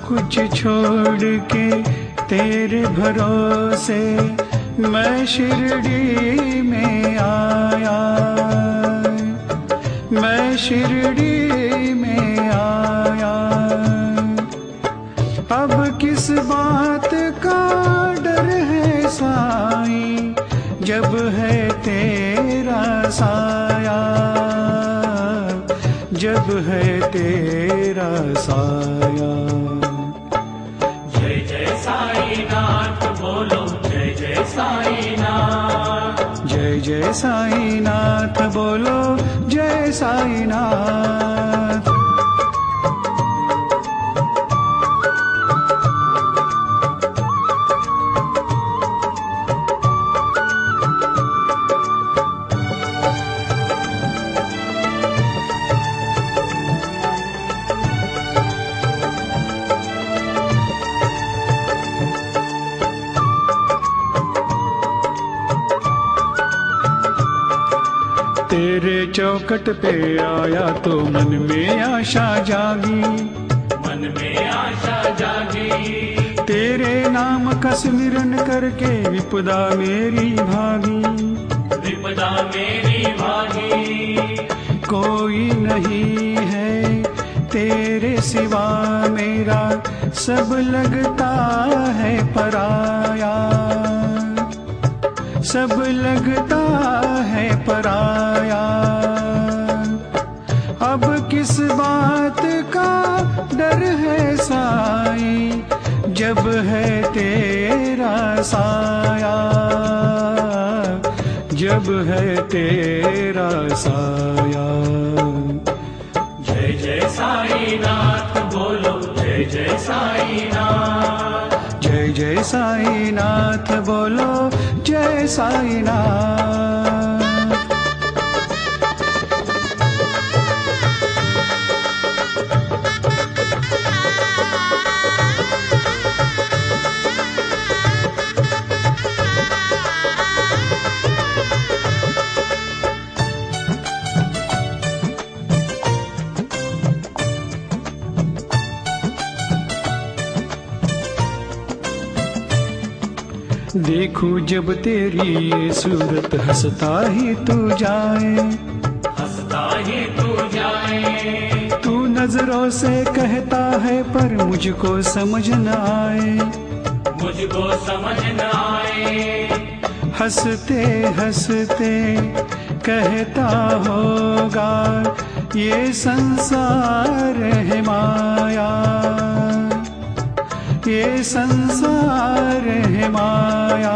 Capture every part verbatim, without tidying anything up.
कुछ छोड़ के तेरे भरोसे मैं शिरडी में आया, मैं शिरडी में आया। अब किस बात का डर है साईं, जब है तेरा साया, जब है तेरा साया। जय जय साईनाथ बोलो, जय जय साईनाथ। जय जय साईनाथ बोलो, जय साईनाथ। तेरे चौखट पे आया तो मन में आशा जागी, मन में आशा जागी। तेरे नाम का सिमरन करके विपदा मेरी भागी, विपदा मेरी भागी। कोई नहीं है तेरे सिवा मेरा, सब लगता है पराया, सब लगता है पराया। अब किस बात का डर है साईं, जब है तेरा साया, जब है तेरा साया। जय जय साईनाथ बोलो, जय जय साईनाथ। जय जय साईनाथ बोलो, जय साईनाथ। देखूं जब तेरी ये सूरत, हंसता ही तू जाए, हंसता ही तू जाए। तू नजरों से कहता है पर मुझको समझ न आए, मुझको समझ न आए। हंसते हंसते कहता होगा ये संसार है माया, ये संसार है माया।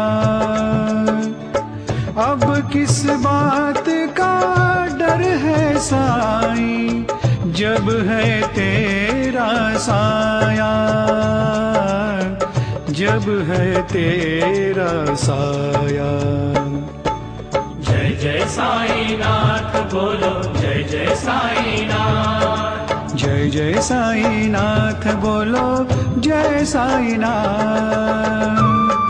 अब किस बात का डर है साईं, जब है तेरा साया, जब है तेरा साया। जय जय साईनाथ बोलो, जय जय साईनाथ। जय जय साईनाथ बोलो, जय साईनाथ।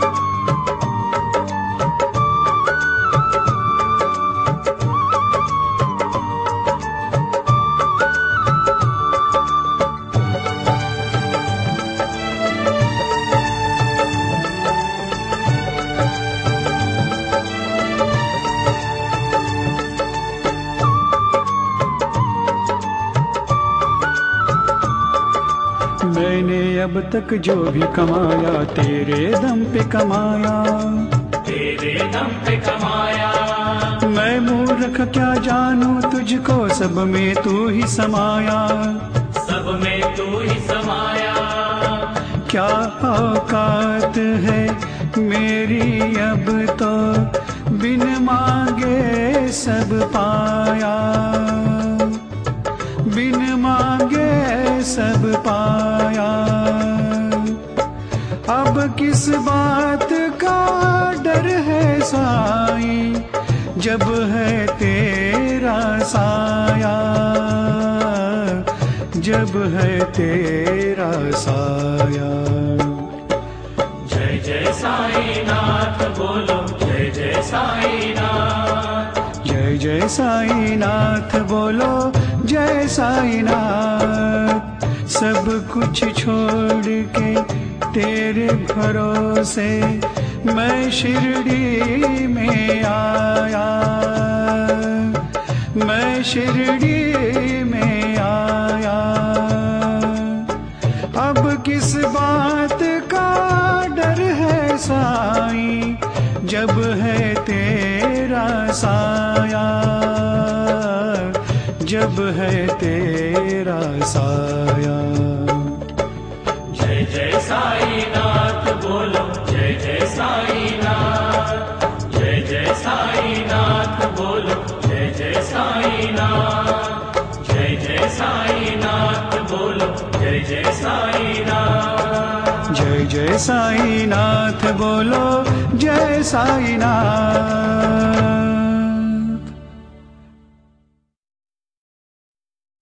मैंने अब तक जो भी कमाया तेरे दम पे कमाया, तेरे दम पे कमाया। मैं मूर्ख क्या जानूं तुझको, सब में तू ही समाया, सब में तू ही समाया। क्या औकात है मेरी अब तो, बिन मांगे सब पाया, बिन मांगे सब पाया। अब किस बात का डर है साईं, जब है तेरा साया, जब है तेरा साया। जय जय साईनाथ बोलो, जय जय साईनाथ। जय जय साईनाथ बोलो, जय साईनाथ। सब कुछ छोड़ के तेरे भरोसे मैं शिरडी में आया, मैं शिरडी में आया। अब किस बात का डर है साईं, जब है तेरा साया, जब है तेरा साया। जय जय साईं नाथ बोलो, जय जय साईं नाथ, जय जय साईं नाथ बोलो, जय जय साईं नाथ, जय जय साईं नाथ बोलो, जय जय साईं नाथ, जय जय साईं नाथ बोलो, जय साईं नाथ।